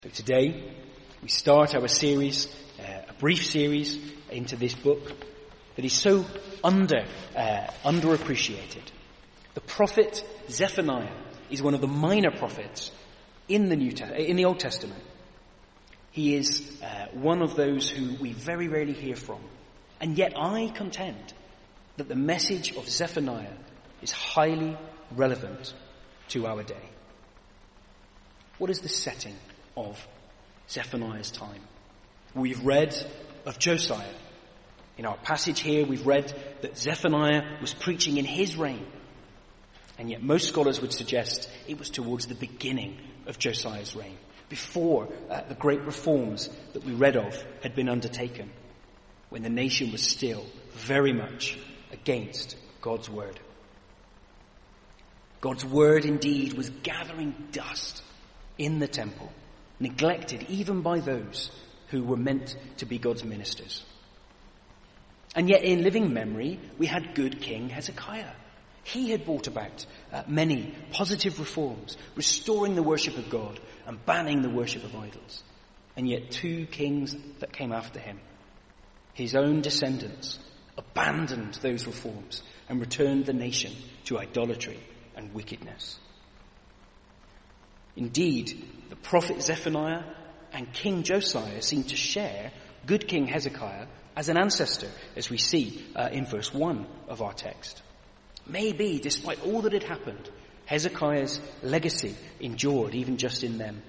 So today we start our series, a brief series into this book that is so underappreciated. The prophet Zephaniah is one of the minor prophets in the Old Testament. He is one of those who we very rarely hear from, and yet I contend that the message of Zephaniah is highly relevant to our day. What is the setting of Zephaniah's time? We've read of Josiah. In our passage here, we've read that Zephaniah was preaching in his reign. And yet most scholars would suggest it was towards the beginning of Josiah's reign, before the great reforms that we read of had been undertaken, when the nation was still very much against God's word. God's word indeed was gathering dust in the temple, neglected even by those who were meant to be God's ministers. And yet in living memory, we had good King Hezekiah. He had brought about many positive reforms, restoring the worship of God and banning the worship of idols. And yet two kings that came after him, his own descendants, abandoned those reforms and returned the nation to idolatry and wickedness. Indeed, the prophet Zephaniah and King Josiah seem to share good King Hezekiah as an ancestor, as we see in verse 1 of our text. Maybe, despite all that had happened, Hezekiah's legacy endured even just in them.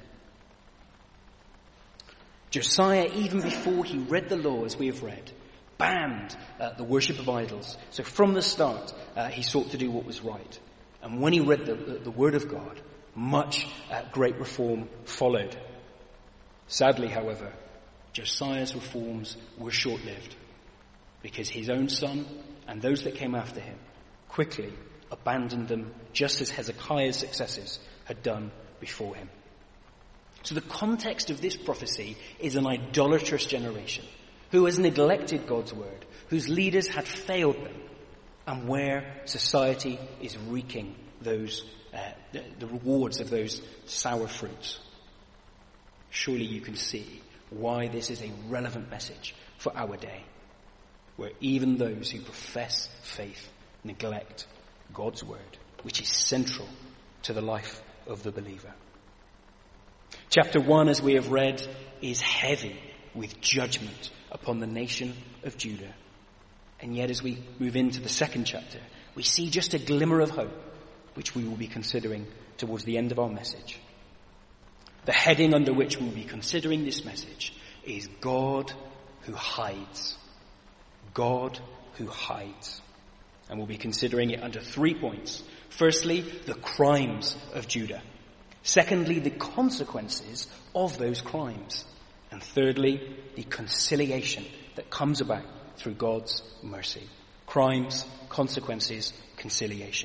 Josiah, even before he read the law as we have read, banned the worship of idols. So from the start, he sought to do what was right. And when he read the word of God, much great reform followed. Sadly, however, Josiah's reforms were short-lived, because his own son and those that came after him quickly abandoned them, just as Hezekiah's successors had done before him. So the context of this prophecy is an idolatrous generation who has neglected God's word, whose leaders had failed them, and where society is reaping those the rewards of those sour fruits. Surely you can see why this is a relevant message for our day, where even those who profess faith neglect God's word, which is central to the life of the believer. Chapter 1, as we have read, is heavy with judgment upon the nation of Judah. And yet as we move into the second chapter, we see just a glimmer of hope, which we will be considering towards the end of our message. The heading under which we will be considering this message is God who hides. God who hides. And we'll be considering it under 3 points. Firstly, the crimes of Judah. Secondly, the consequences of those crimes. And thirdly, the conciliation that comes about through God's mercy. Crimes, consequences, conciliation.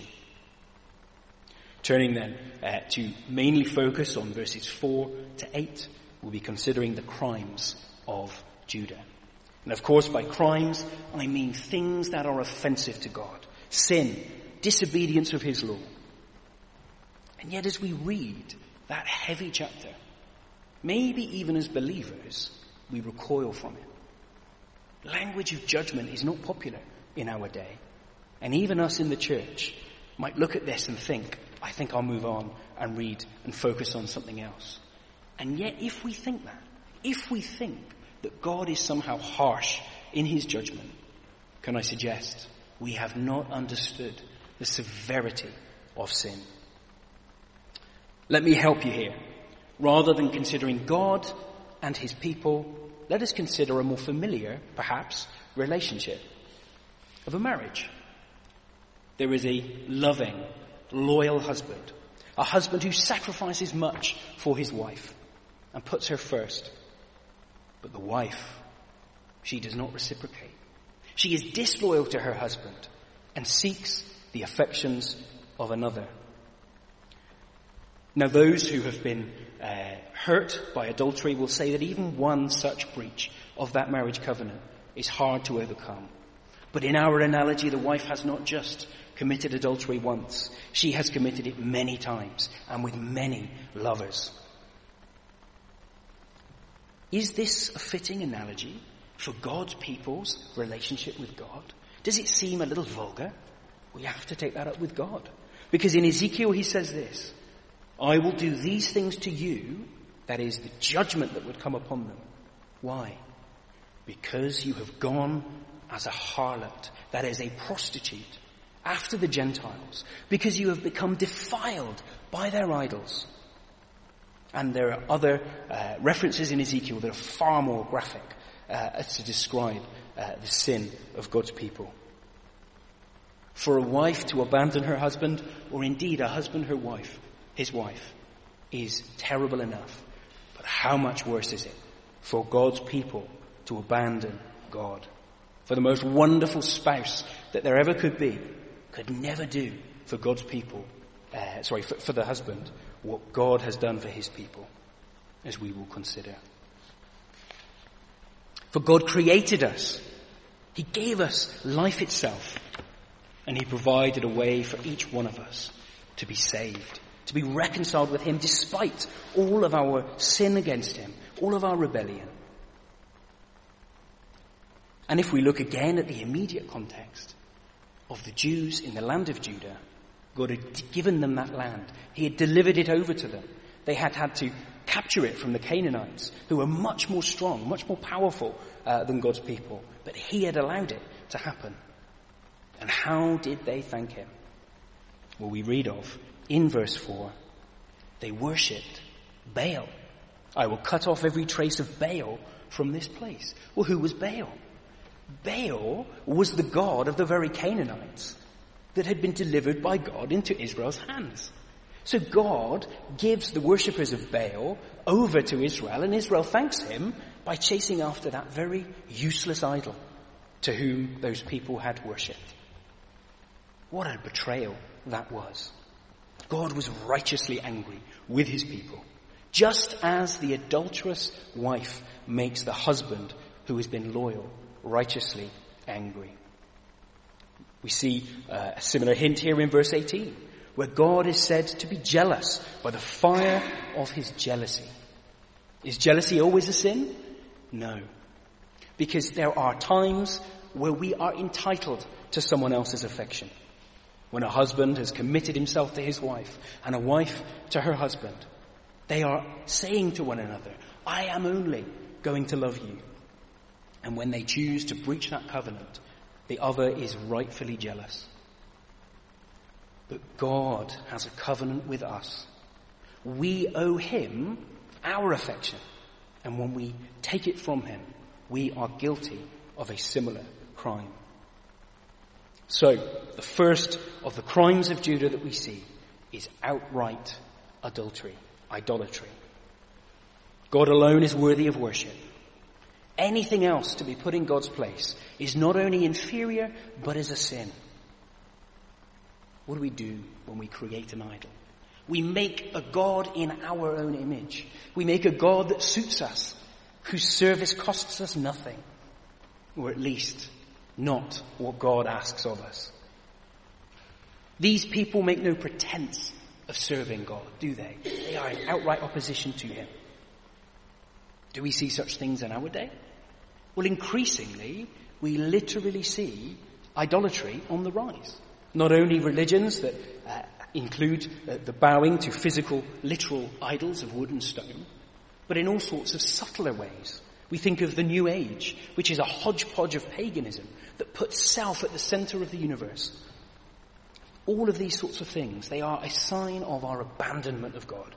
Turning then to mainly focus on verses 4 to 8, we'll be considering the crimes of Judah. And of course, by crimes, I mean things that are offensive to God. Sin, disobedience of his law. And yet as we read that heavy chapter, maybe even as believers, we recoil from it. Language of judgment is not popular in our day. And even us in the church might look at this and think, I think I'll move on and read and focus on something else. And yet if we think that God is somehow harsh in his judgment, can I suggest we have not understood the severity of sin. Let me help you here. Rather than considering God and his people, let us consider a more familiar, perhaps, relationship of a marriage. There is a loving, loyal husband, a husband who sacrifices much for his wife and puts her first. But the wife, she does not reciprocate. She is disloyal to her husband and seeks the affections of another. Now those who have been hurt by adultery will say that even one such breach of that marriage covenant is hard to overcome. But in our analogy, the wife has not just committed adultery once. She has committed it many times and with many lovers. Is this a fitting analogy for God's people's relationship with God? Does it seem a little vulgar? We have to take that up with God. Because in Ezekiel he says this, I will do these things to you, that is the judgment that would come upon them. Why? Because you have gone as a harlot, that is a prostitute, after the Gentiles, because you have become defiled by their idols. And there are other references in Ezekiel that are far more graphic as to describe the sin of God's people. For a wife to abandon her husband, or indeed a husband his wife, is terrible enough. But how much worse is it for God's people to abandon God? For the most wonderful spouse that there ever could be, could never do for God's people, for the husband, what God has done for his people, as we will consider. For God created us. He gave us life itself. And he provided a way for each one of us to be saved, to be reconciled with him despite all of our sin against him, all of our rebellion. And if we look again at the immediate context of the Jews in the land of Judah, God had given them that land. He had delivered it over to them. They had had to capture it from the Canaanites, who were much more strong, much more powerful than God's people. But he had allowed it to happen. And how did they thank him? Well, we read of, in verse 4, they worshipped Baal. I will cut off every trace of Baal from this place. Well, who was Baal? Baal was the god of the very Canaanites that had been delivered by God into Israel's hands. So God gives the worshippers of Baal over to Israel, and Israel thanks him by chasing after that very useless idol to whom those people had worshipped. What a betrayal that was. God was righteously angry with his people, just as the adulterous wife makes the husband who has been loyal righteously angry. We see a similar hint here in verse 18, where God is said to be jealous by the fire of his jealousy. Is jealousy always a sin? No. Because there are times where we are entitled to someone else's affection. When a husband has committed himself to his wife and a wife to her husband, they are saying to one another, I am only going to love you. And when they choose to breach that covenant, the other is rightfully jealous. But God has a covenant with us. We owe him our affection. And when we take it from him, we are guilty of a similar crime. So, the first of the crimes of Judah that we see is outright adultery, idolatry. God alone is worthy of worship. Anything else to be put in God's place is not only inferior, but is a sin. What do we do when we create an idol? We make a God in our own image. We make a God that suits us, whose service costs us nothing, or at least not what God asks of us. These people make no pretense of serving God, do they? They are in outright opposition to him. Do we see such things in our day? Well, increasingly, we literally see idolatry on the rise. Not only religions that include the bowing to physical, literal idols of wood and stone, but in all sorts of subtler ways. We think of the New Age, which is a hodgepodge of paganism that puts self at the center of the universe. All of these sorts of things, they are a sign of our abandonment of God.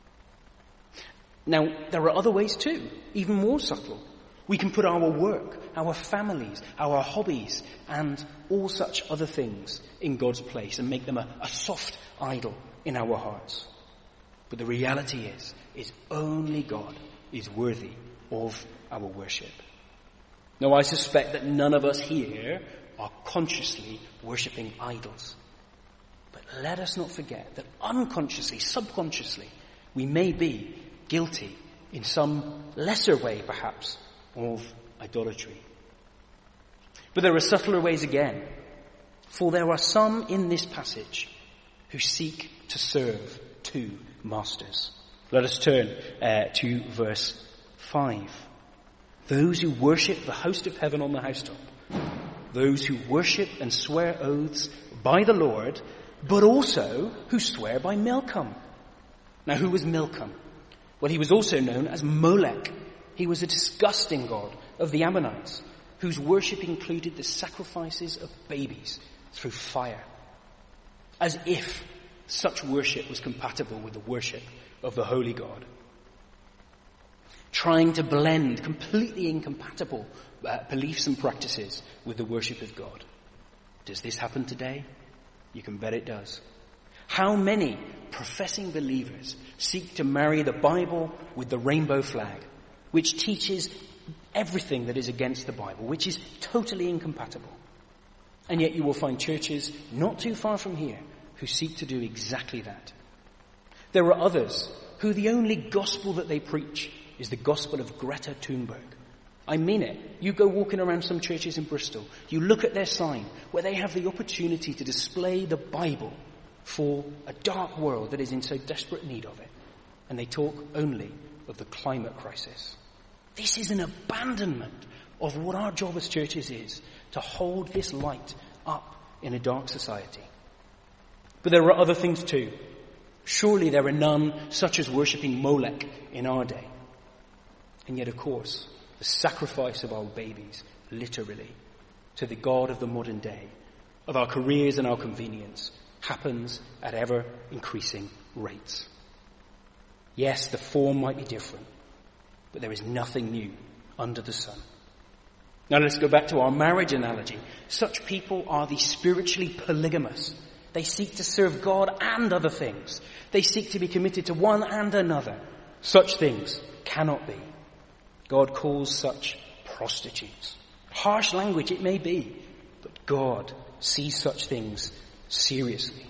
Now, there are other ways too, even more subtle. We can put our work, our families, our hobbies, and all such other things in God's place and make them a soft idol in our hearts. But the reality is only God is worthy of our worship. Now, I suspect that none of us here are consciously worshipping idols. But let us not forget that unconsciously, subconsciously, we may be guilty in some lesser way, perhaps, of idolatry. But there are subtler ways again. For there are some in this passage who seek to serve two masters. Let us turn to verse 5. Those who worship the host of heaven on the housetop. Those who worship and swear oaths by the Lord, but also who swear by Milcom. Now, who was Milcom? Well, he was also known as Molech. He was a disgusting god of the Ammonites, whose worship included the sacrifices of babies through fire. As if such worship was compatible with the worship of the holy God. Trying to blend completely incompatible beliefs and practices with the worship of God. Does this happen today? You can bet it does. How many professing believers seek to marry the Bible with the rainbow flag, which teaches everything that is against the Bible, which is totally incompatible? And yet you will find churches not too far from here who seek to do exactly that. There are others who the only gospel that they preach is the gospel of Greta Thunberg. I mean it. You go walking around some churches in Bristol, you look at their sign where they have the opportunity to display the Bible for a dark world that is in so desperate need of it. And they talk only of the climate crisis. This is an abandonment of what our job as churches is, to hold this light up in a dark society. But there are other things too. Surely there are none such as worshipping Molech in our day. And yet, of course, the sacrifice of our babies, literally, to the God of the modern day, of our careers and our convenience, happens at ever increasing rates. Yes, the form might be different, but there is nothing new under the sun. Now let's go back to our marriage analogy. Such people are the spiritually polygamous. They seek to serve God and other things. They seek to be committed to one and another. Such things cannot be. God calls such prostitutes. Harsh language it may be, but God sees such things seriously.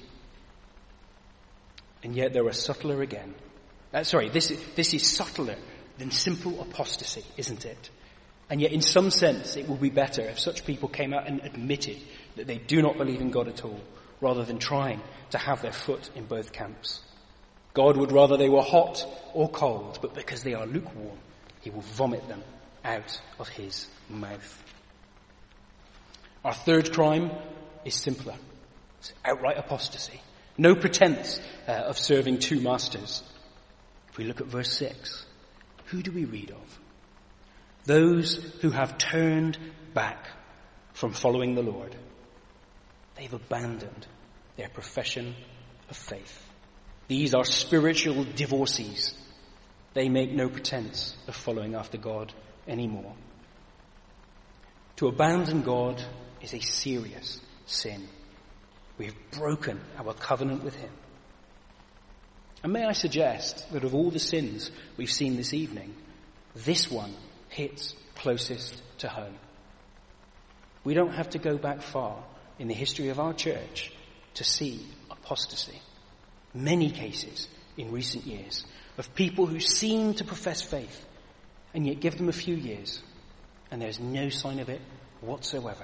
And yet there are subtler again. This is subtler than simple apostasy, isn't it? And yet in some sense it would be better if such people came out and admitted that they do not believe in God at all, rather than trying to have their foot in both camps. God would rather they were hot or cold, but because they are lukewarm, he will vomit them out of his mouth. Our third crime is simpler. It's outright apostasy. No pretense of serving two masters. If we look at verse 6, who do we read of? Those who have turned back from following the Lord. They've abandoned their profession of faith. These are spiritual divorcees. They make no pretense of following after God anymore. To abandon God is a serious sin. We have broken our covenant with him. And may I suggest that of all the sins we've seen this evening, this one hits closest to home. We don't have to go back far in the history of our church to see apostasy. Many cases in recent years of people who seem to profess faith, and yet give them a few years and there's no sign of it whatsoever.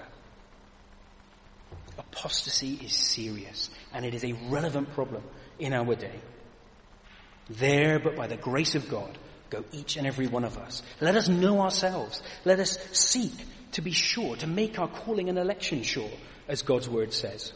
Apostasy is serious, and it is a relevant problem in our day. There, but by the grace of God, go each and every one of us. Let us know ourselves. Let us seek to be sure, to make our calling and election sure, as God's word says.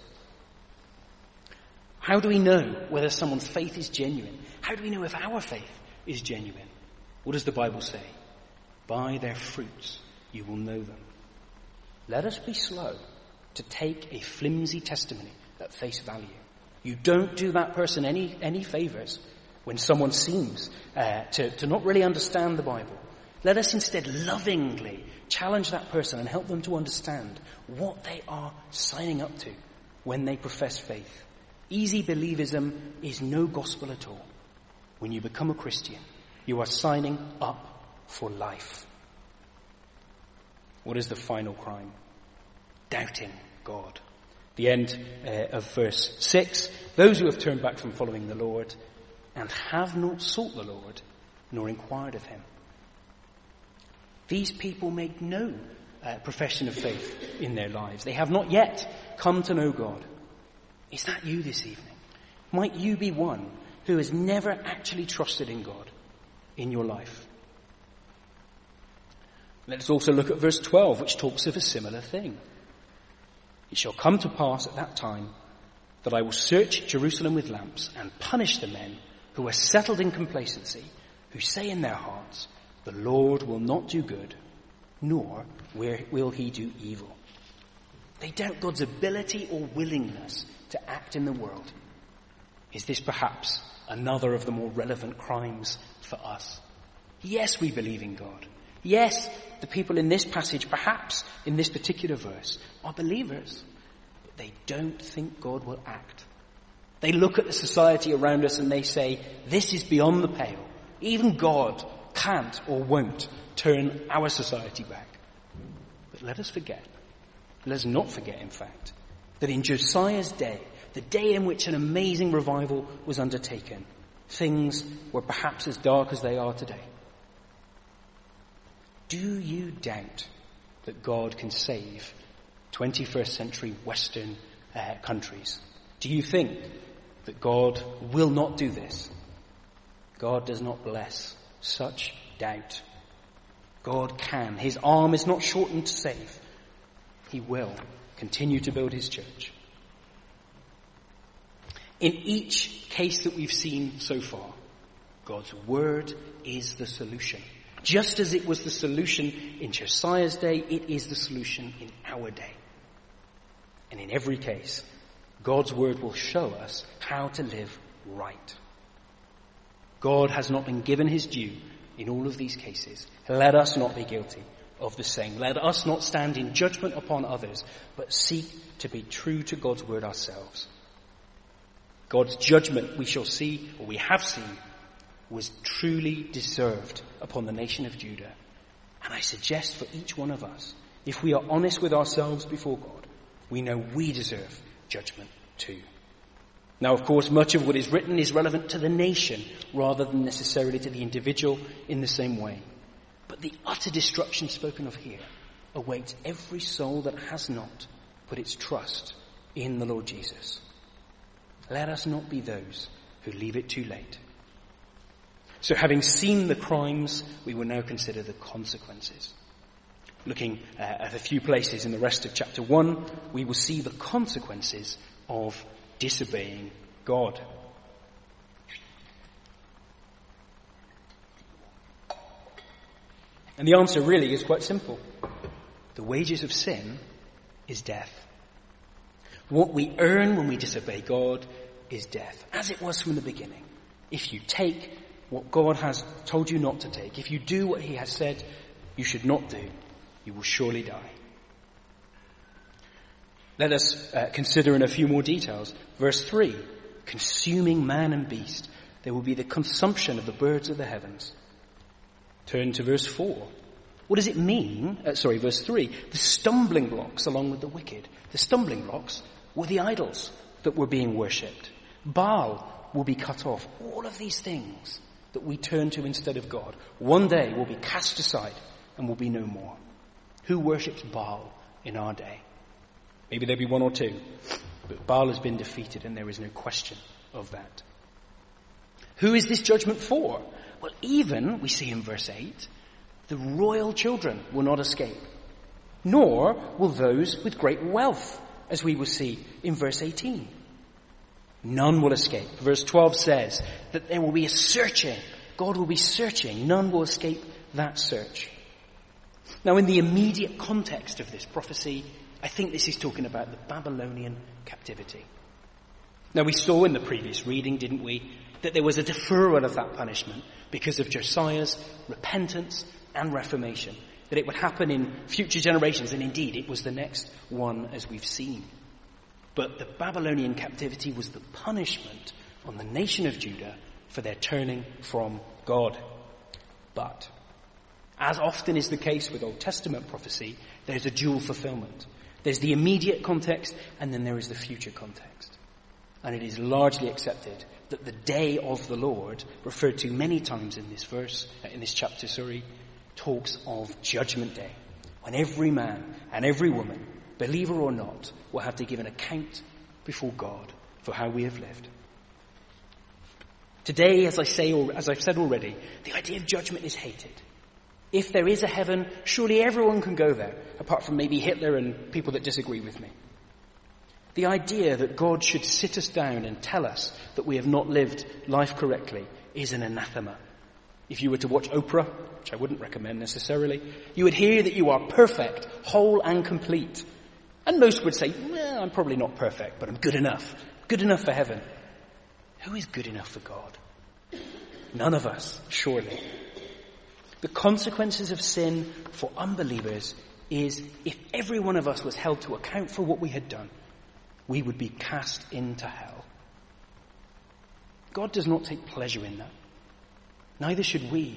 How do we know whether someone's faith is genuine? How do we know if our faith is genuine? What does the Bible say? By their fruits you will know them. Let us be slow to take a flimsy testimony at face value. You don't do that person any favors when someone seems to not really understand the Bible. Let us instead lovingly challenge that person and help them to understand what they are signing up to when they profess faith. Easy believism is no gospel at all. When you become a Christian, you are signing up for life. What is the final crime? Doubting God. The end of verse 6. Those who have turned back from following the Lord and have not sought the Lord, nor inquired of him. These people make no profession of faith in their lives. They have not yet come to know God. Is that you this evening? Might you be one who has never actually trusted in God in your life? Let us also look at verse 12, which talks of a similar thing. It shall come to pass at that time that I will search Jerusalem with lamps and punish the men who are settled in complacency, who say in their hearts, the Lord will not do good, nor will he do evil. They doubt God's ability or willingness to act in the world. Is this perhaps another of the more relevant crimes for us? Yes, we believe in God. Yes, the people in this passage, perhaps in this particular verse, are believers, but they don't think God will act. They look at the society around us and they say, this is beyond the pale. Even God can't or won't turn our society back. But let us not forget, in fact, that in Josiah's day, the day in which an amazing revival was undertaken, things were perhaps as dark as they are today. Do you doubt that God can save 21st century Western countries? Do you think that God will not do this? God does not bless such doubt. God can. His arm is not shortened to save. He will continue to build his church. In each case that we've seen so far, God's word is the solution. Just as it was the solution in Josiah's day, it is the solution in our day. And in every case, God's word will show us how to live right. God has not been given his due in all of these cases. Let us not be guilty of the same. Let us not stand in judgment upon others, but seek to be true to God's word ourselves. God's judgment, we shall see, or we have seen, was truly deserved upon the nation of Judah. And I suggest for each one of us, if we are honest with ourselves before God, we know we deserve judgment too. Now, of course, much of what is written is relevant to the nation rather than necessarily to the individual in the same way. But the utter destruction spoken of here awaits every soul that has not put its trust in the Lord Jesus. Let us not be those who leave it too late. So having seen the crimes, we will now consider the consequences. Looking at a few places in the rest of chapter 1, we will see the consequences of disobeying God. And the answer really is quite simple. The wages of sin is death. What we earn when we disobey God is death, as it was from the beginning. If you take what God has told you not to take, if you do what he has said you should not do, you will surely die. Let us consider in a few more details. Verse 3, consuming man and beast. There will be the consumption of the birds of the heavens. Turn to verse 4. What does it mean? Verse 3. The stumbling blocks along with the wicked. The stumbling blocks were the idols that were being worshipped. Baal will be cut off. All of these things that we turn to instead of God, one day will be cast aside and will be no more. Who worships Baal in our day? Maybe there'll be one or two, but Baal has been defeated and there is no question of that. Who is this judgment for? Well, even, we see in verse 8, the royal children will not escape, nor will those with great wealth, as we will see in verse 18. None will escape. Verse 12 says that there will be a searching. God will be searching. None will escape that search. Now, in the immediate context of this prophecy, I think this is talking about the Babylonian captivity. Now, we saw in the previous reading, didn't we, that there was a deferral of that punishment because of Josiah's repentance and reformation, that it would happen in future generations, and indeed it was the next one as we've seen. But the Babylonian captivity was the punishment on the nation of Judah for their turning from God. But, as often is the case with Old Testament prophecy, there's a dual fulfillment. There's the immediate context, and then there is the future context. And it is largely accepted that the day of the Lord, referred to many times in this chapter, talks of Judgment Day, when every man and every woman, believer or not, will have to give an account before God for how we have lived. Today, as I've said already, the idea of judgment is hated. If there is a heaven, surely everyone can go there, apart from maybe Hitler and people that disagree with me. The idea that God should sit us down and tell us that we have not lived life correctly is an anathema. If you were to watch Oprah, which I wouldn't recommend necessarily, you would hear that you are perfect, whole and complete. And most would say, well, I'm probably not perfect, but I'm good enough. Good enough for heaven. Who is good enough for God? None of us, surely. The consequences of sin for unbelievers is if every one of us was held to account for what we had done, we would be cast into hell. God does not take pleasure in that. Neither should we.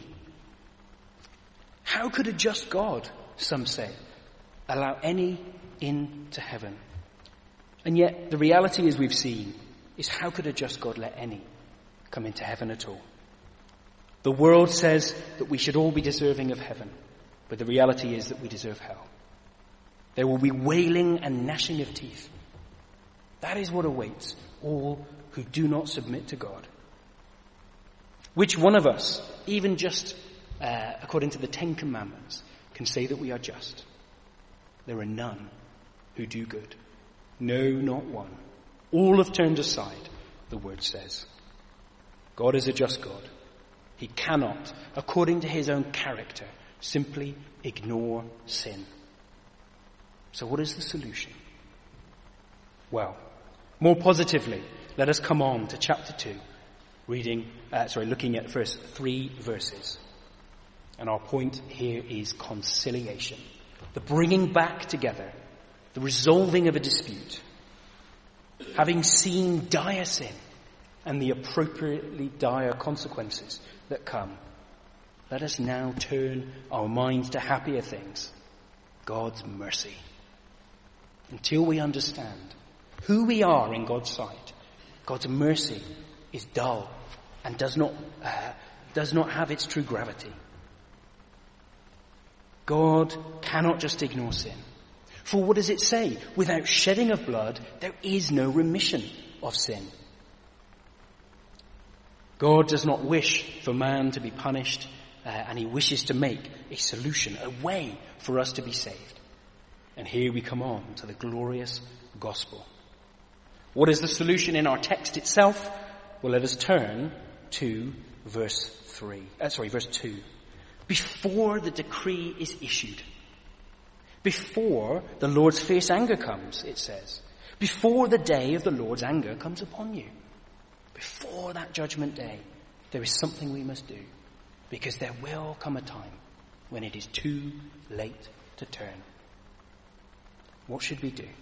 How could a just God, some say, allow any into heaven? And yet the reality, as we've seen, is how could a just God let any come into heaven at all? The world says that we should all be deserving of heaven, but the reality is that we deserve hell. There will be wailing and gnashing of teeth. That is what awaits all who do not submit to God. Which one of us, even just according to the Ten Commandments, can say that we are just? There are none who do good. No, not one. All have turned aside, the word says. God is a just God. He cannot, according to his own character, simply ignore sin. So what is the solution? Well, more positively, let us come on to chapter 2, looking at first 3 verses. And our point here is conciliation. The bringing back together, the resolving of a dispute. Having seen dire sin and the appropriately dire consequences that come, let us now turn our minds to happier things. God's mercy. Until we understand who we are in God's sight, God's mercy is dull and does not have its true gravity. God cannot just ignore sin. For what does it say? Without shedding of blood, there is no remission of sin. God does not wish for man to be punished, and he wishes to make a solution, a way for us to be saved. And here we come on to the glorious gospel. What is the solution in our text itself? Well, let us turn to verse 2. Before the decree is issued, before the Lord's fierce anger comes, it says, before the day of the Lord's anger comes upon you, before that judgment day, there is something we must do, because there will come a time when it is too late to turn. What should we do?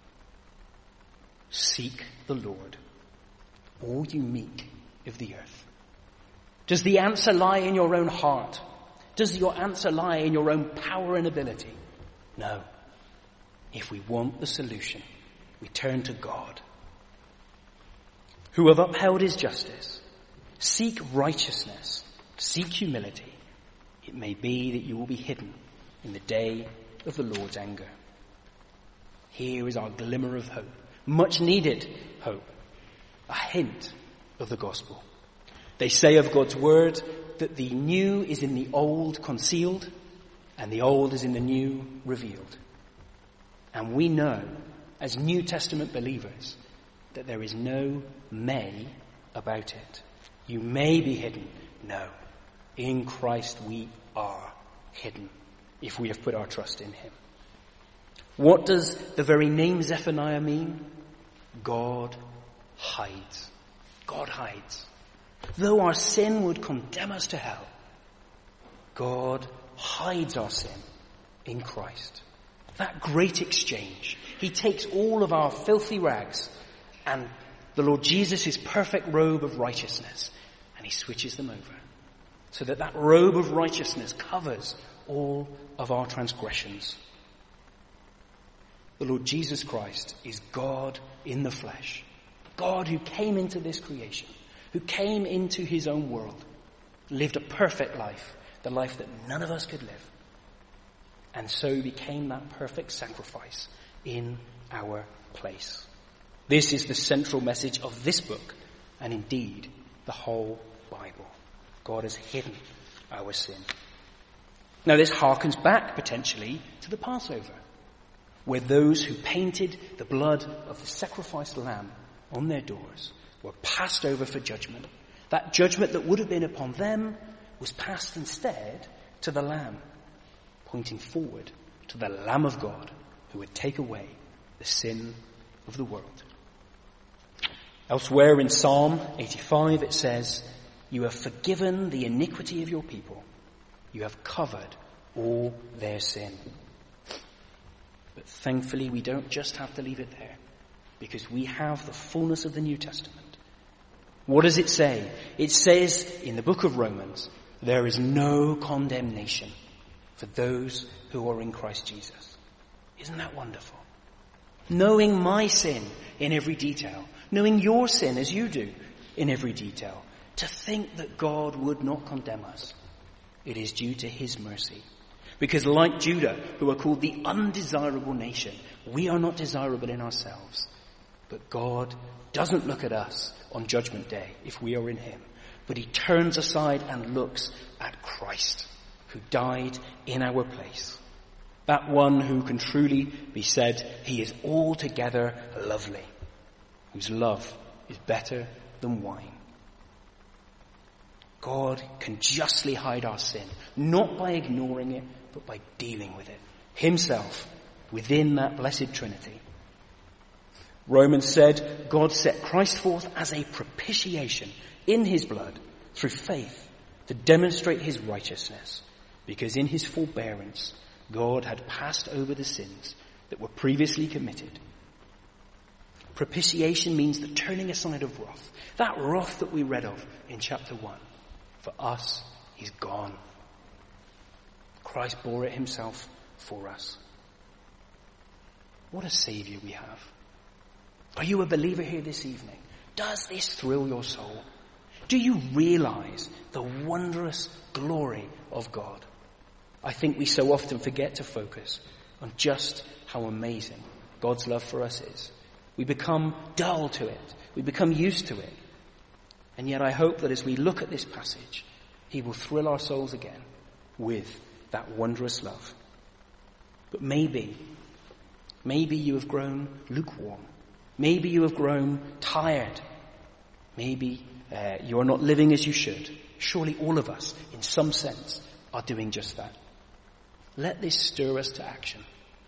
Seek the Lord, all you meek of the earth. Does the answer lie in your own heart? Does your answer lie in your own power and ability? No. If we want the solution, we turn to God, who have upheld his justice. Seek righteousness. Seek humility. It may be that you will be hidden in the day of the Lord's anger. Here is our glimmer of hope. Much needed hope. A hint of the gospel. They say of God's word that the new is in the old concealed and the old is in the new revealed. And we know as New Testament believers that there is no may about it. You may be hidden. No. In Christ we are hidden if we have put our trust in him. What does the very name Zephaniah mean? God hides. God hides. Though our sin would condemn us to hell, God hides our sin in Christ. That great exchange. He takes all of our filthy rags and the Lord Jesus, his perfect robe of righteousness, and he switches them over so that that robe of righteousness covers all of our transgressions. The Lord Jesus Christ is God in the flesh. God who came into this creation, who came into his own world, lived a perfect life, the life that none of us could live, and so became that perfect sacrifice in our place. This is the central message of this book, and indeed the whole Bible. God has hidden our sin. Now this harkens back potentially to the Passover, where those who painted the blood of the sacrificed lamb on their doors were passed over for judgment. That judgment that would have been upon them was passed instead to the lamb, pointing forward to the Lamb of God who would take away the sin of the world. Elsewhere in Psalm 85 it says, "You have forgiven the iniquity of your people. You have covered all their sin." But thankfully we don't just have to leave it there, because we have the fullness of the New Testament. What does it say? It says in the book of Romans, there is no condemnation for those who are in Christ Jesus. Isn't that wonderful? Knowing my sin in every detail, knowing your sin as you do in every detail, to think that God would not condemn us, it is due to his mercy. Because like Judah, who are called the undesirable nation, we are not desirable in ourselves. But God doesn't look at us on Judgment Day if we are in him, but he turns aside and looks at Christ, who died in our place. That one who can truly be said, he is altogether lovely, whose love is better than wine. God can justly hide our sin, not by ignoring it, but by dealing with it himself within that blessed Trinity. Romans said God set Christ forth as a propitiation in his blood through faith to demonstrate his righteousness, because in his forbearance God had passed over the sins that were previously committed. Propitiation means the turning aside of wrath. That wrath that we read of in chapter 1, for us is gone. Christ bore it himself for us. What a Saviour we have. Are you a believer here this evening? Does this thrill your soul? Do you realize the wondrous glory of God? I think we so often forget to focus on just how amazing God's love for us is. We become dull to it. We become used to it. And yet I hope that as we look at this passage, he will thrill our souls again with that wondrous love. But maybe you have grown lukewarm. Maybe you have grown tired. Maybe you are not living as you should. Surely all of us, in some sense, are doing just that. Let this stir us to action.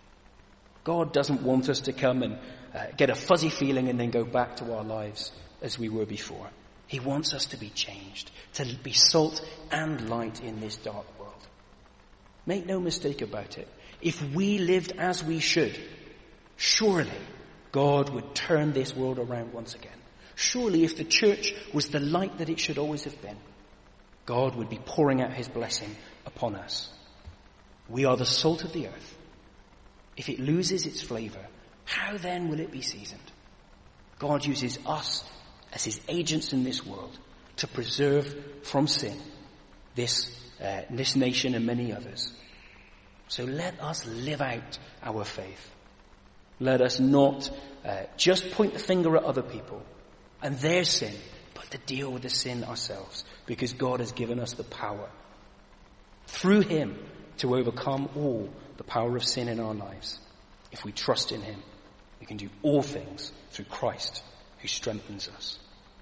God doesn't want us to come and get a fuzzy feeling and then go back to our lives as we were before. He wants us to be changed, to be salt and light in this dark world. Make no mistake about it. If we lived as we should, surely God would turn this world around once again. Surely if the church was the light that it should always have been, God would be pouring out his blessing upon us. We are the salt of the earth. If it loses its flavor, how then will it be seasoned? God uses us as his agents in this world to preserve from sin this nation and many others. So let us live out our faith. Let us not just point the finger at other people and their sin, but to deal with the sin ourselves, because God has given us the power through him to overcome all the power of sin in our lives. If we trust in him, we can do all things through Christ who strengthens us.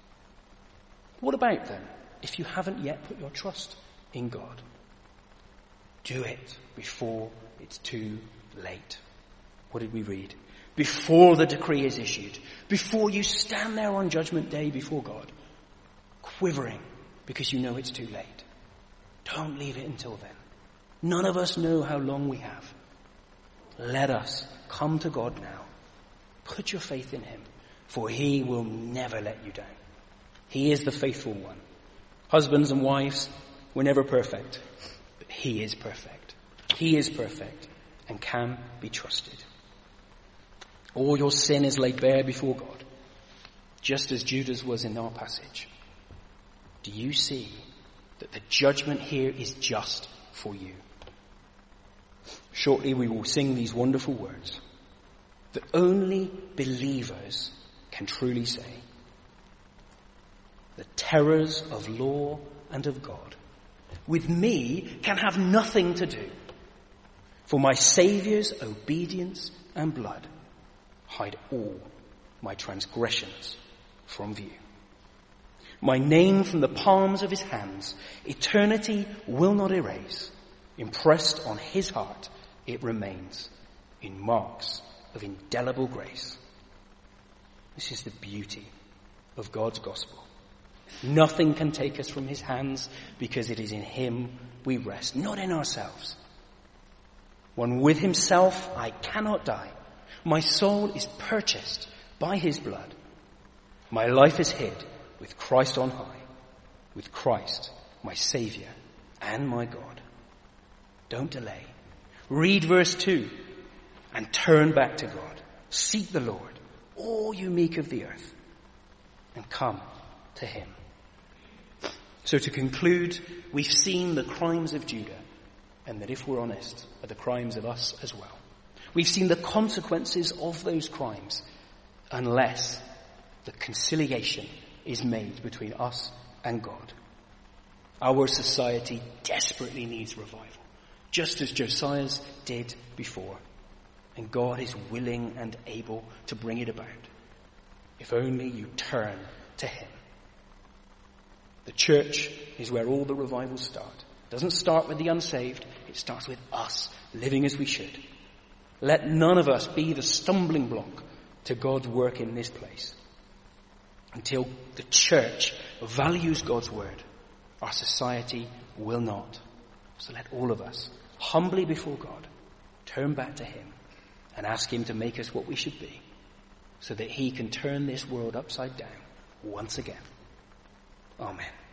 What about then if you haven't yet put your trust in God? Do it before it's too late. What did we read? Before the decree is issued, before you stand there on Judgment Day before God, quivering because you know it's too late. Don't leave it until then. None of us know how long we have. Let us come to God now. Put your faith in him, for he will never let you down. He is the faithful one. Husbands and wives, we're never perfect, but he is perfect. He is perfect and can be trusted. All your sin is laid bare before God, just as Judas was in our passage. Do you see that the judgment here is just for you? Shortly we will sing these wonderful words that only believers can truly say. The terrors of law and of God with me can have nothing to do. For my Saviour's obedience and blood hide all my transgressions from view. My name from the palms of his hands, eternity will not erase. Impressed on his heart, it remains in marks of indelible grace. This is the beauty of God's gospel. Nothing can take us from his hands because it is in him we rest, not in ourselves. One with himself, I cannot die. My soul is purchased by his blood. My life is hid with Christ on high, with Christ, my Saviour and my God. Don't delay. Read verse 2 and turn back to God. Seek the Lord, all you meek of the earth, and come to him. So to conclude, we've seen the crimes of Judah, and that if we're honest, are the crimes of us as well. We've seen the consequences of those crimes unless the conciliation is made between us and God. Our society desperately needs revival, just as Josiah's did before. And God is willing and able to bring it about, if only you turn to him. The church is where all the revivals start. It doesn't start with the unsaved, it starts with us living as we should. Let none of us be the stumbling block to God's work in this place. Until the church values God's word, our society will not. So let all of us, humbly before God, turn back to him and ask him to make us what we should be, so that he can turn this world upside down once again. Amen.